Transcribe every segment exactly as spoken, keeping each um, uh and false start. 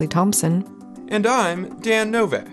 Thompson. And I'm Dan Novak.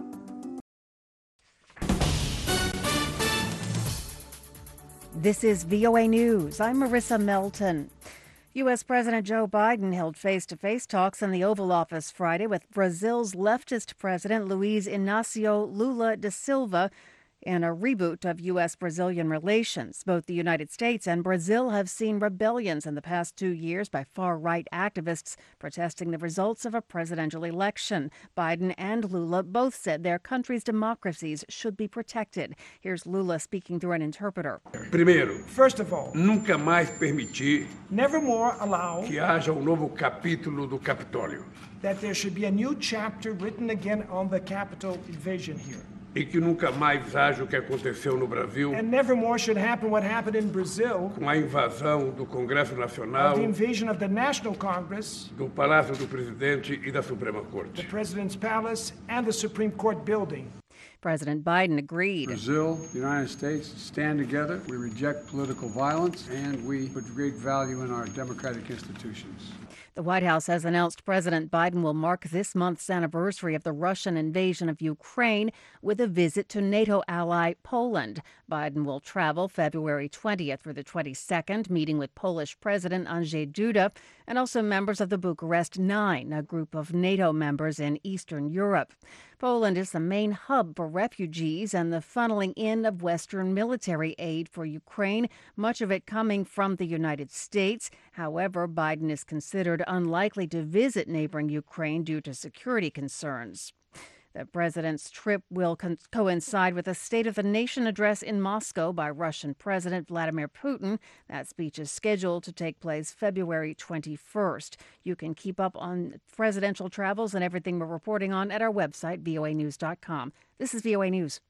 This is V O A News. I'm Marissa Melton. U S. President Joe Biden held face-to-face talks in the Oval Office Friday with Brazil's leftist president Luiz Inácio Lula da Silva in a reboot of U S-Brazilian relations. Both the United States and Brazil have seen rebellions in the past two years by far-right activists protesting the results of a presidential election. Biden and Lula both said their countries' democracies should be protected. Here's Lula speaking through an interpreter. Primeiro, First of all, nunca mais permitir never more allow que haja um novo capítulo do Capitólio that there should be a new chapter written again on the Capitol invasion here. e que nunca mais haja o que aconteceu no Brasil And never more should happen what happened in Brazil, com a invasão do Congresso Nacional, of the invasion of the National Congress, do Palácio do Presidente e da Suprema the Corte. President's Palace, and the Supreme Court building. President Biden agreed. Brazil, the United States stand together. We reject political violence, and we put great value in our democratic institutions. The White House has announced President Biden will mark this month's anniversary of the Russian invasion of Ukraine with a visit to NATO ally Poland. Biden will travel February twentieth through the twenty-second, meeting with Polish President Andrzej Duda and also members of the Bucharest Nine, a group of NATO members in Eastern Europe. Poland is the main hub for refugees and the funneling in of Western military aid for Ukraine, much of it coming from the United States. However, Biden is considered unlikely to visit neighboring Ukraine due to security concerns. The president's trip will co- coincide with a State of the Nation address in Moscow by Russian President Vladimir Putin. That speech is scheduled to take place February twenty-first. You can keep up on presidential travels and everything we're reporting on at our website, V O A news dot com. This is V O A News.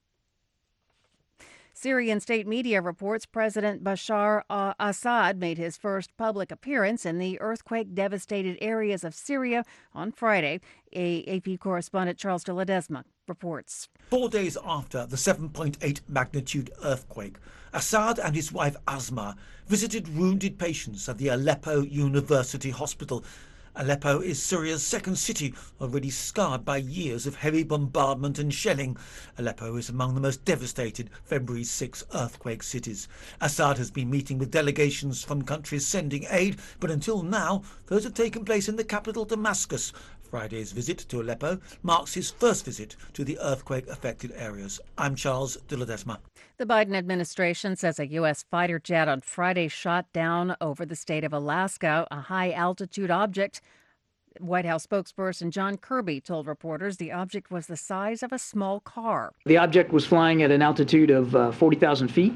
Syrian state media reports President Bashar al-Assad made his first public appearance in the earthquake-devastated areas of Syria on Friday. A AP correspondent Charles de Ledesma reports. Four days after the seven point eight magnitude earthquake, Assad and his wife Asma visited wounded patients at the Aleppo University Hospital. Aleppo is Syria's second city, already scarred by years of heavy bombardment and shelling. Aleppo is among the most devastated February sixth earthquake cities. Assad has been meeting with delegations from countries sending aid, but until now, those have taken place in the capital, Damascus. Friday's visit to Aleppo marks his first visit to the earthquake-affected areas. I'm Charles de Ledesma. The Biden administration says a U S fighter jet on Friday shot down over the state of Alaska a high-altitude object. White House spokesperson John Kirby told reporters the object was the size of a small car. The object was flying at an altitude of uh, forty thousand feet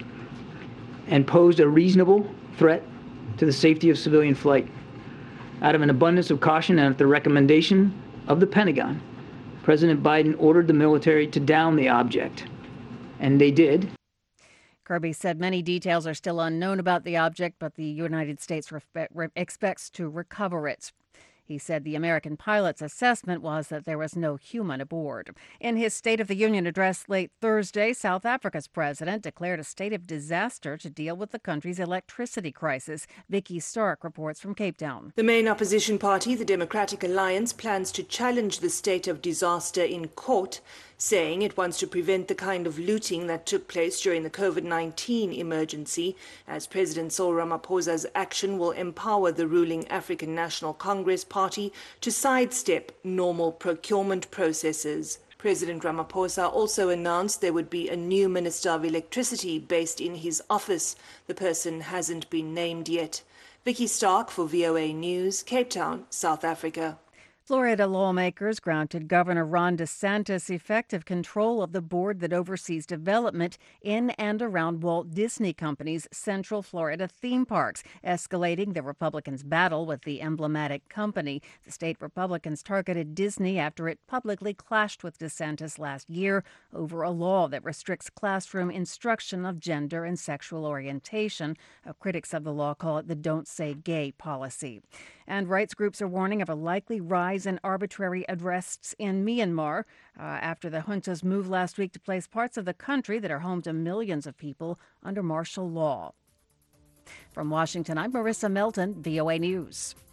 and posed a reasonable threat to the safety of civilian flight. Out of an abundance of caution and at the recommendation of the Pentagon, President Biden ordered the military to down the object, and they did. Kirby said many details are still unknown about the object, but the United States re- re- expects to recover it. He said the American pilot's assessment was that there was no human aboard. In his State of the Union address late Thursday, South Africa's president declared a state of disaster to deal with the country's electricity crisis. Vicky Stark reports from Cape Town. The main opposition party, the Democratic Alliance, plans to challenge the state of disaster in court, saying it wants to prevent the kind of looting that took place during the COVID nineteen emergency, as President Cyril Ramaphosa's action will empower the ruling African National Congress Party to sidestep normal procurement processes. President Ramaphosa also announced there would be a new Minister of Electricity based in his office. The person hasn't been named yet. Vicky Stark for V O A News, Cape Town, South Africa. Florida lawmakers granted Governor Ron DeSantis effective control of the board that oversees development in and around Walt Disney Company's Central Florida theme parks, escalating the Republicans' battle with the emblematic company. The state Republicans targeted Disney after it publicly clashed with DeSantis last year over a law that restricts classroom instruction of gender and sexual orientation. Uh, critics of the law call it the Don't Say Gay policy. And rights groups are warning of a likely rise in arbitrary arrests in Myanmar uh, after the junta's move last week to place parts of the country that are home to millions of people under martial law. From Washington, I'm Marissa Melton, V O A News.